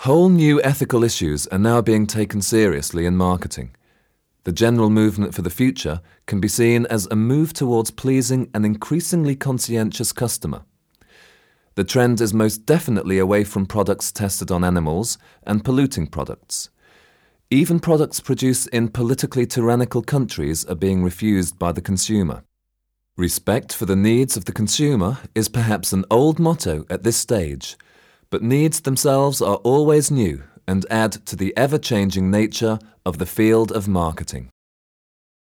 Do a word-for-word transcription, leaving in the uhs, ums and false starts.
Whole new ethical issues are now being taken seriously in marketing. The general movement for the future can be seen as a move towards pleasing an increasingly conscientious customer. The trend is most definitely away from products tested on animals and polluting products. Even products produced in politically tyrannical countries are being refused by the consumer. Respect for the needs of the consumer is perhaps an old motto at this stage, but needs themselves are always new and add to the ever-changing nature of the field of marketing.